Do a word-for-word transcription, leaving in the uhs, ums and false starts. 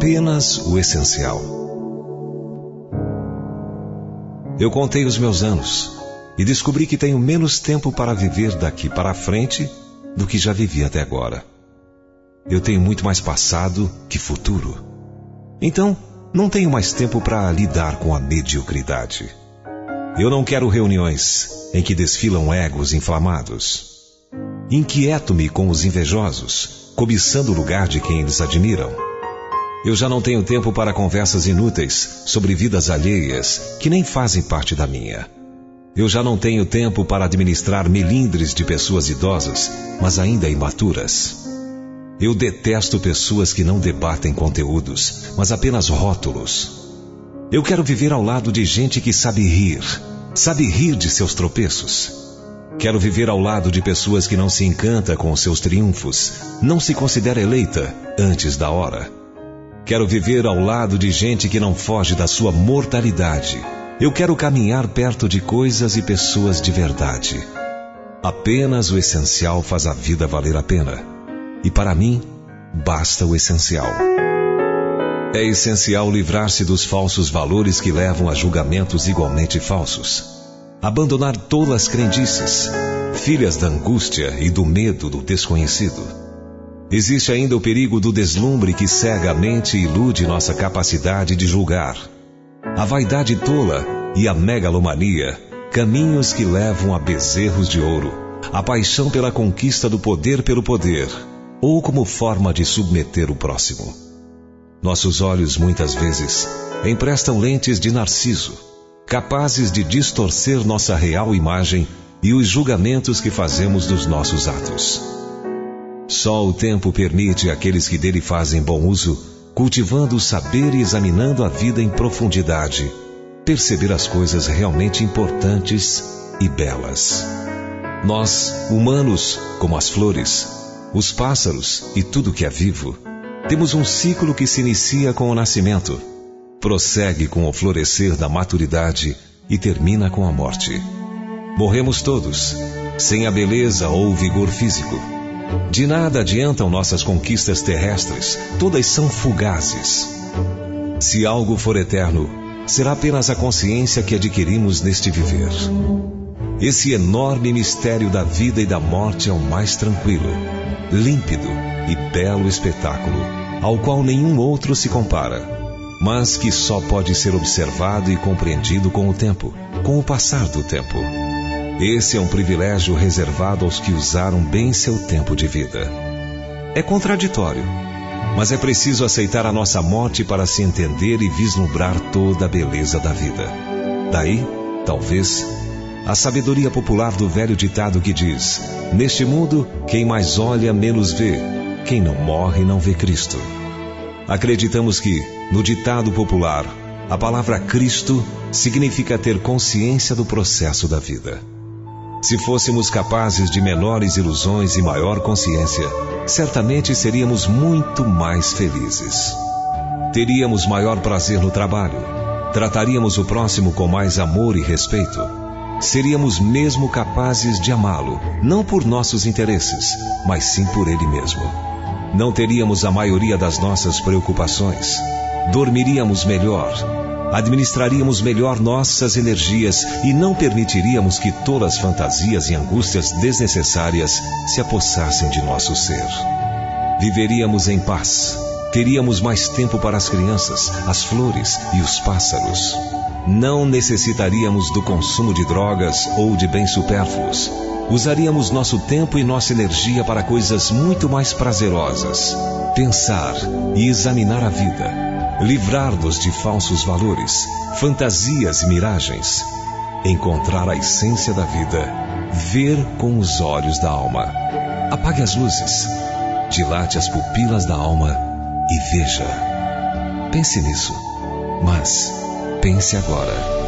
Apenas o essencial. Eu contei os meus anos e descobri que tenho menos tempo para viver daqui para frente do que já vivi até agora. Eu tenho muito mais passado que futuro. Então, não tenho mais tempo para lidar com a mediocridade. Eu não quero reuniões em que desfilam egos inflamados. Inquieto-me com os invejosos, cobiçando o lugar de quem eles admiram. Eu já não tenho tempo para conversas inúteis sobre vidas alheias que nem fazem parte da minha. Eu já não tenho tempo para administrar melindres de pessoas idosas, mas ainda imaturas. Eu detesto pessoas que não debatem conteúdos, mas apenas rótulos. Eu quero viver ao lado de gente que sabe rir, sabe rir de seus tropeços. Quero viver ao lado de pessoas que não se encanta com os seus triunfos, não se considera eleita antes da hora. Quero viver ao lado de gente que não foge da sua mortalidade. Eu quero caminhar perto de coisas e pessoas de verdade. Apenas o essencial faz a vida valer a pena. E para mim, basta o essencial. É essencial livrar-se dos falsos valores que levam a julgamentos igualmente falsos. Abandonar tolas crendices, filhas da angústia e do medo do desconhecido. Existe ainda o perigo do deslumbre que cega a mente e ilude nossa capacidade de julgar. A vaidade tola e a megalomania, caminhos que levam a bezerros de ouro, a paixão pela conquista do poder pelo poder, ou como forma de submeter o próximo. Nossos olhos, muitas vezes, emprestam lentes de narciso, capazes de distorcer nossa real imagem e os julgamentos que fazemos dos nossos atos. Só o tempo permite àqueles que dele fazem bom uso, cultivando o saber e examinando a vida em profundidade, perceber as coisas realmente importantes e belas. Nós, humanos, como as flores, os pássaros e tudo que é vivo, temos um ciclo que se inicia com o nascimento, prossegue com o florescer da maturidade e termina com a morte. Morremos todos, sem a beleza ou o vigor físico. De nada adiantam nossas conquistas terrestres, todas são fugazes. Se algo for eterno, será apenas a consciência que adquirimos neste viver. Esse enorme mistério da vida e da morte é o mais tranquilo, límpido e belo espetáculo, ao qual nenhum outro se compara, mas que só pode ser observado e compreendido com o tempo, com o passar do tempo. Esse é um privilégio reservado aos que usaram bem seu tempo de vida. É contraditório, mas é preciso aceitar a nossa morte para se entender e vislumbrar toda a beleza da vida. Daí, talvez, a sabedoria popular do velho ditado que diz: neste mundo, quem mais olha, menos vê. Quem não morre, não vê Cristo. Acreditamos que, no ditado popular, a palavra Cristo significa ter consciência do processo da vida. Se fôssemos capazes de menores ilusões e maior consciência, certamente seríamos muito mais felizes. Teríamos maior prazer no trabalho, trataríamos o próximo com mais amor e respeito. Seríamos mesmo capazes de amá-lo, não por nossos interesses, mas sim por ele mesmo. Não teríamos a maioria das nossas preocupações. Dormiríamos melhor. Administraríamos melhor nossas energias e não permitiríamos que todas as fantasias e angústias desnecessárias se apossassem de nosso ser. Viveríamos em paz. Teríamos mais tempo para as crianças, as flores e os pássaros. Não necessitaríamos do consumo de drogas ou de bens supérfluos. Usaríamos nosso tempo e nossa energia para coisas muito mais prazerosas. Pensar e examinar a vida. Livrar-nos de falsos valores, fantasias e miragens. Encontrar a essência da vida. Ver com os olhos da alma. Apague as luzes. Dilate as pupilas da alma e veja. Pense nisso. Mas pense agora.